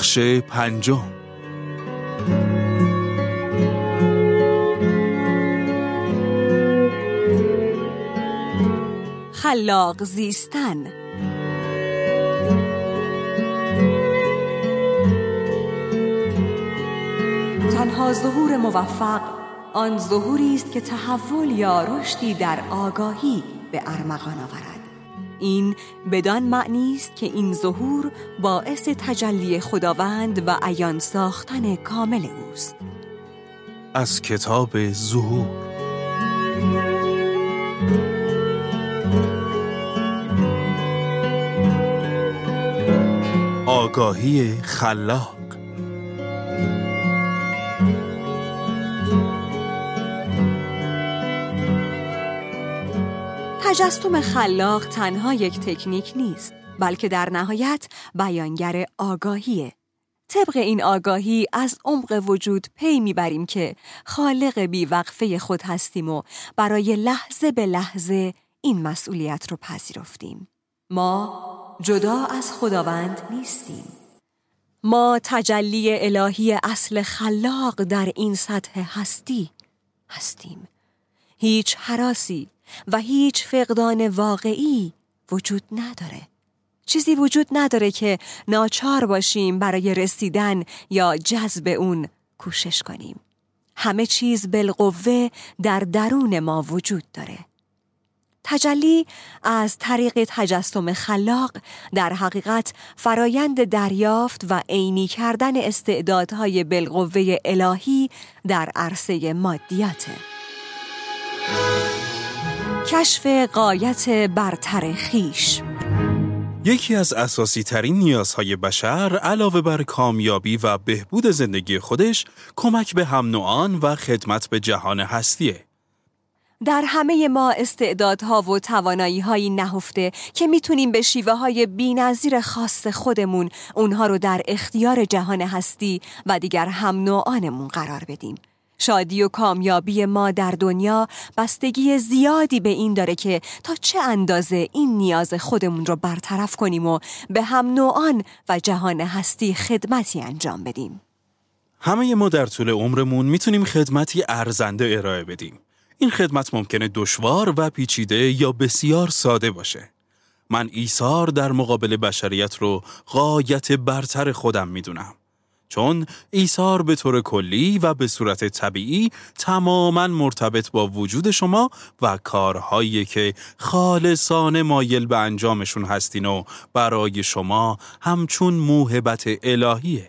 بخش 5. خلاق زیستن. تنها ظهور موفق آن ظهوری است که تحول یا رشدی در آگاهی به ارمغان آورد. این بدان معنی است که این ظهور باعث تجلی خداوند و عیان ساختن کامل اوست. از کتاب ظهور. آگاهی خلاق. تجسم خلاق تنها یک تکنیک نیست، بلکه در نهایت بیانگر آگاهیه. طبق این آگاهی از عمق وجود پی میبریم که خالق بیوقفه خود هستیم و برای لحظه به لحظه این مسئولیت رو پذیرفتیم. ما جدا از خداوند نیستیم. ما تجلی الهی اصل خلاق در این سطح هستی هستیم. هیچ هراسی و هیچ فقدان واقعی وجود نداره. چیزی وجود نداره که ناچار باشیم برای رسیدن یا جذب اون کوشش کنیم. همه چیز بالقوه در درون ما وجود داره. تجلی از طریق تجسم خلاق در حقیقت فرایند دریافت و عینی کردن استعدادهای بالقوه الهی در عرصه مادیاته. کشف غایت برتر خویش. یکی از اساسی ترین نیازهای بشر علاوه بر کامیابی و بهبود زندگی خودش، کمک به هم نوعان و خدمت به جهان هستیه. در همه ما استعدادها و توانایی‌هایی نهفته که میتونیم به شیوه‌های بی‌نظیر خاص خودمون اونها رو در اختیار جهان هستی و دیگر هم نوعانمون قرار بدیم. شادی و کامیابی ما در دنیا بستگی زیادی به این داره که تا چه اندازه این نیاز خودمون رو برطرف کنیم و به هم نوعان و جهان هستی خدمتی انجام بدیم. همه ما در طول عمرمون میتونیم خدمتی ارزنده ارائه بدیم. این خدمت ممکنه دشوار و پیچیده یا بسیار ساده باشه. من ایثار در مقابل بشریت رو غایت برتر خودم میدونم. چون ایثار به طور کلی و به صورت طبیعی تماماً مرتبط با وجود شما و کارهایی که خالصانه مایل به انجامشون هستین و برای شما همچون موهبت الهیه.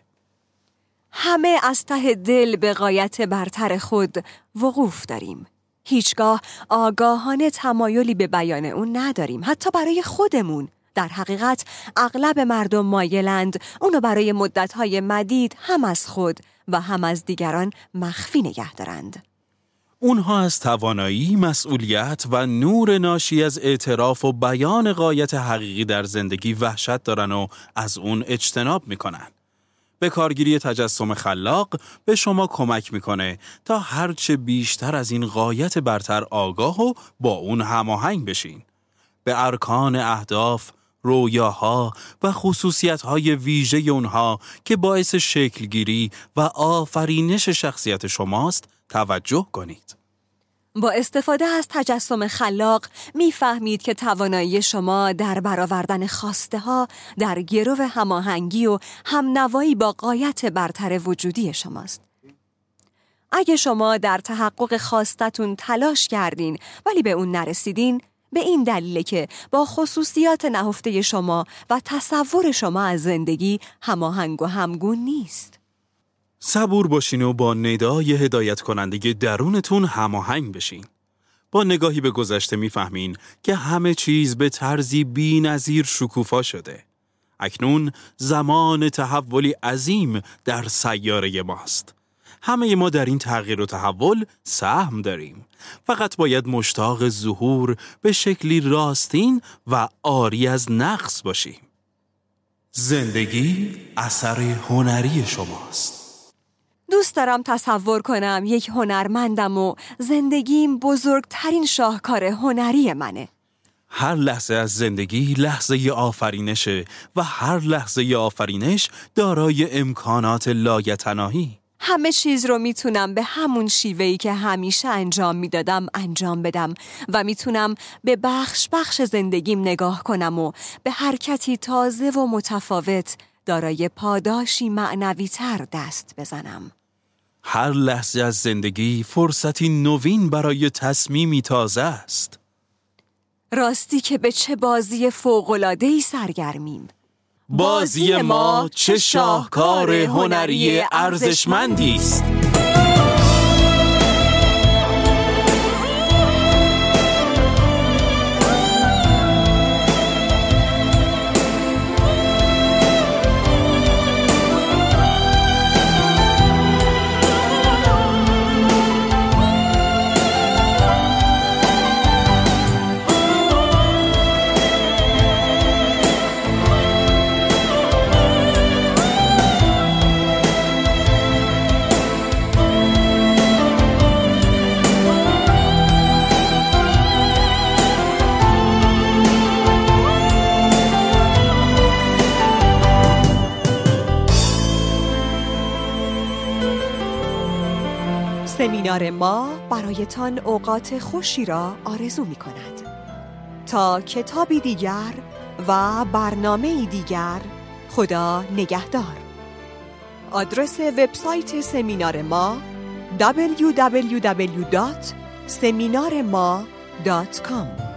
همه از ته دل به غایت برتر خود وقوف داریم. هیچگاه آگاهانه تمایلی به بیان اون نداریم، حتی برای خودمون. در حقیقت اغلب مردم مایلند اونو برای مدت‌های مدید هم از خود و هم از دیگران مخفی نگه دارند. اونها از توانایی، مسئولیت و نور ناشی از اعتراف و بیان غایت حقیقی در زندگی وحشت دارن و از اون اجتناب میکنن. به کارگیری تجسم خلاق به شما کمک میکنه تا هرچه بیشتر از این غایت برتر آگاه و با اون هماهنگ بشین. به ارکان اهداف، رویاها و خصوصیت‌های ویژه اونها که باعث شکلگیری و آفرینش شخصیت شماست توجه کنید. با استفاده از تجسم خلاق می‌فهمید که توانایی شما در برآوردن خواسته‌ها در گرو هماهنگی و همنوایی با غایت برتر وجودی شماست. اگه شما در تحقق خواستتون تلاش کردین ولی به اون نرسیدین، به این دلیله که با خصوصیات نهفته شما و تصور شما از زندگی هماهنگ و همگون نیست. صبور باشین و با ندای هدایت کننده درونتون هماهنگ بشین. با نگاهی به گذشته میفهمین که همه چیز به طرزی بی‌نظیر شکوفا شده. اکنون زمان تحولی عظیم در سیاره ماست. همه ما در این تغییر و تحول سهم داریم. فقط باید مشتاق ظهور به شکلی راستین و عاری از نقص باشیم. زندگی اثر هنری شماست. دوست دارم تصور کنم یک هنرمندم و زندگیم بزرگترین شاهکار هنری منه. هر لحظه از زندگی لحظه آفرینشه و هر لحظه آفرینش دارای امکانات لایتناهی. همه چیز رو میتونم به همون شیوهی که همیشه انجام میدادم انجام بدم و میتونم به بخش زندگیم نگاه کنم و به حرکتی تازه و متفاوت دارای پاداشی معنوی تر دست بزنم. هر لحظه از زندگی فرصتی نوین برای تصمیمی تازه است. راستی که به چه بازی فوق‌العاده‌ای سرگرمیم. بازی ما چه شاهکار هنری ارزشمندی است. سمینار ما برایتان اوقات خوشی را آرزو می کند. تا کتابی دیگر و برنامه‌ای دیگر، خدا نگهدار. آدرس وبسایت سمینار ما www.seminarma.com